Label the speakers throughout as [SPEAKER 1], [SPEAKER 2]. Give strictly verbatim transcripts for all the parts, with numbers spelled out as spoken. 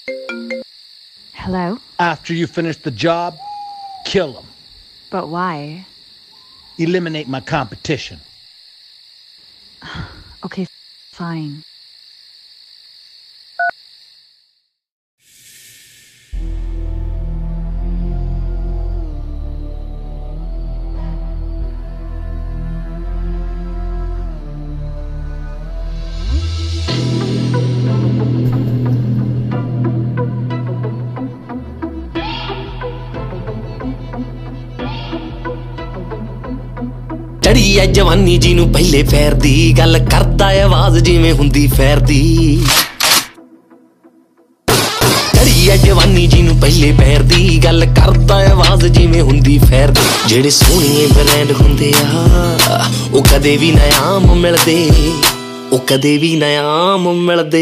[SPEAKER 1] Hello?
[SPEAKER 2] After you finish the job, kill them.
[SPEAKER 1] But why?
[SPEAKER 2] Eliminate my competition.
[SPEAKER 1] Okay, fine.
[SPEAKER 3] ਚੜੀ ਐ ਜਵਾਨੀ ਜੀ ਨੂੰ ਪਹਿਲੇ ਪੈਰ ਦੀ ਗੱਲ ਕਰਦਾ ਆਵਾਜ਼ ਜਿਵੇਂ ਹੁੰਦੀ ਫੈਰ ਦੀ ਚੜੀ ਐ ਜਵਾਨੀ ਜੀ ਨੂੰ ਪਹਿਲੇ ਪੈਰ ਦੀ ਗੱਲ ਕਰਦਾ ਆਵਾਜ਼ ਜਿਵੇਂ ਹੁੰਦੀ ਫੈਰ ਦੀ ਜਿਹੜੇ ਸੋਹਣੀਏ ਬ੍ਰਾਂਡ ਹੁੰਦੇ ਆ ਉਹ ਕਦੇ ਵੀ ਨਾ ਆਮ ਮਿਲਦੇ ਉਹ ਕਦੇ ਵੀ ਨਾ ਆਮ ਮਿਲਦੇ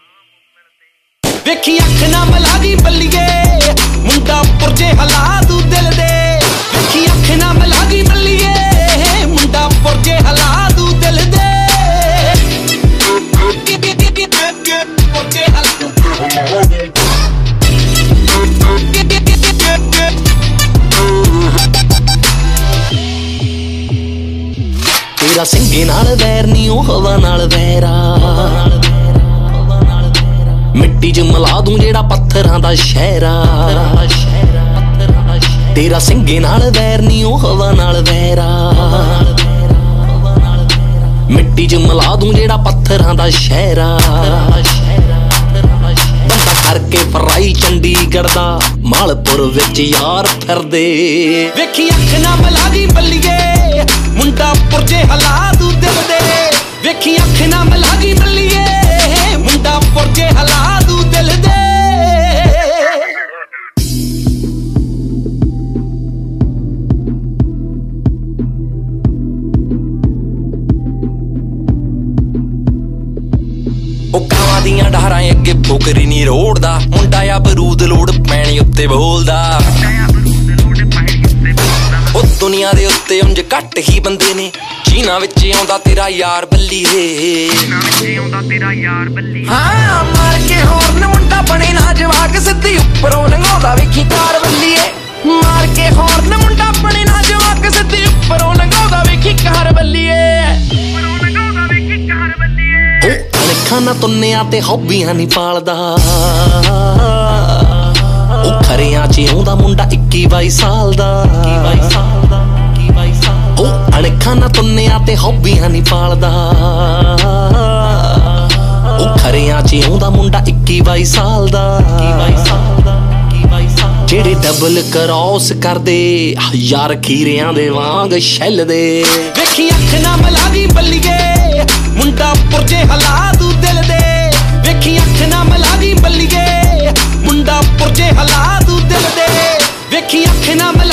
[SPEAKER 3] ਵੇਖੀ ਅੱਖ ਨਾ ਮਲਾ ਦੀ ਬੱਲੀਏ ਮੁੰਡਾ ਪੁਰਜੇ ਹਲਾ ਦੂ ਦਿਲ ਦੇ ਵੇਖੀ ਅੱਖ ਨਾ ਮਲਾ ਦੀ ਬੱਲੀਏ ਮੁੰਡਾ ਪੁਰਜੇ ਹਲਾ ਦੂ ਦਿਲ ਦੇ ਪੁਰਜੇ ਹਲਾ ਤੇਰਾ ਸਿੰਘੇ ਨਾਲ ਵੈਰ ਨੀ ਉਹ ਹਵਾ ਨਾਲ ਵੈਰਾ ਮਿੱਟੀ ਚ ਮਿਲਾ ਦੂੰ ਜਿਹੜਾ ਪੱਥਰਾਂ ਦਾ ਸ਼ਹਿਰਾ ਤੇਰਾ ਸਿੰਘੇ ਨਾਲ ਵੈਰ ਨੀ ਉਹ ਹਵਾ ਨਾਲ ਵੈਰਾ ਮਿੱਟੀ ਚ ਮਿਲਾ ਦੂੰ ਜਿਹੜਾ ਪੱਥਰਾਂ ਦਾ ਸ਼ਹਿਰਾ ਬੰਦਾ ਕਰਕੇ ਫਰਾਈ ਚੰਡੀਗੜ੍ਹ ਦਾ ਮਾਲਪੁਰ ਵਿੱਚ ਯਾਰ ਫਿਰਦੇ ਵੇਖੀ ਅੱਖ ਨਾ ਮਿਲਾ ਦੀ ਬੱਲੀਏ ਮੁੰਡਾ ਪੁਰਜੇ ਹਲਾ ਦੂ ਦਿਲ ਦੇ ਵੇਖੀ ਅੱਖ ਨਾ ਮਿਲਾ ਦੀ ਬੱਲੀਏ ਮੁੰਡਾ ਪੁਰਜੇ ਹਲਾ ਦੂ ਦਿਲ ਦੇ ਉਹ ਕਾਵਾਂ ਦੀਆਂ ਡਾਰਾਂ ਅੱਗੇ ਫੋਕਰੀ ਨੀ ਰੋੜਦਾ ਮੁੰਡਾ ਆ ਬਰੂਦ ਲੋੜ ਪੈਣੀ ਉੱਤੇ ਬੋਲਦਾ ਉਹ ਦੁਨੀਆ ਦੇ ਉੱਤੇ ਉਂਝ ਘੱਟ ਹੀ ਬੰਦੇ ਨੇ ਚੀਨਾ ਵਿੱਚ ਆਉਂਦਾ ਤੇਰਾ ਯਾਰ ਬੱਲੀਏ ਹਾਂ ਮਾਰ ਕੇ ਹੋਰਨ ਮੁੰਡਾ ਬਣੇ ਨਾ ਜਵਾਕ ਸਿੱਧੀ ਉੱਪਰੋਂ ਲੰਘਾਉਂਦਾ ਵੇਖੀ ਕਾਰ ਬੱਲੀਏ ਮਾਰ ਕੇ ਹੋਰਨ ਮੁੰਡਾ ਬਣੇ ਨਾ ਜਵਾਕ ਸਿੱਧੀ ਉੱਪਰੋਂ ਲੰਘਾਉਂਦਾ ਵੇਖੀ ਕਾਰ ਬੱਲੀਏ ਖਾਨਾ ਤੁੰਨਿਆਂ ਤੇ ਹੌਬੀਆਂ ਨੀ ਪਾਲਦਾ ਉਹ ਖਰਿਆਂ ਚ ਆਉਂਦਾ ਮੁੰਡਾ ਇੱਕੀ ਬਾਈ ਸਾਲ ਦਾ ਉਹ ਅਣਖਾਂ ਨਾ ਤੁੰਨਿਆਂ ਤੇ ਹੌਬੀਆਂ ਨੀ ਪਾਲਦਾ ਉਹ ਖਰਿਆਂ ਚ ਆਉਂਦਾ ਮੁੰਡਾ ਇੱਕੀ ਬਾਈ ਸਾਲ ਦਾ ਜਿਹੜੇ ਡਬਲ ਕਰੌਸ ਕਰਦੇ ਯਾਰ ਖੀਰਿਆਂ ਦੇ ਵਾਂਗ ਛੱਲਦੇ ਵੇਖੀ ਅੱਖ ਨਾ ਮਿਲਾ ਦੀ ਬੱਲੀਏ ਮੁੰਡਾ ਪੁਰਜੇ ਹਲਾ ਦੂ ਦਿਲ ਦੇ ਵੇਖੀ ਅੱਖ ਨਾ ਮਿਲਾ ਦੀ ਬੱਲੀਏ ਮੁੰਡਾ ਪੁਰਜੇ ਹਲਾ ਦੂ ਦਿਲ ਦੇ ਵੇਖੀ ਅੱਖ ਨਾ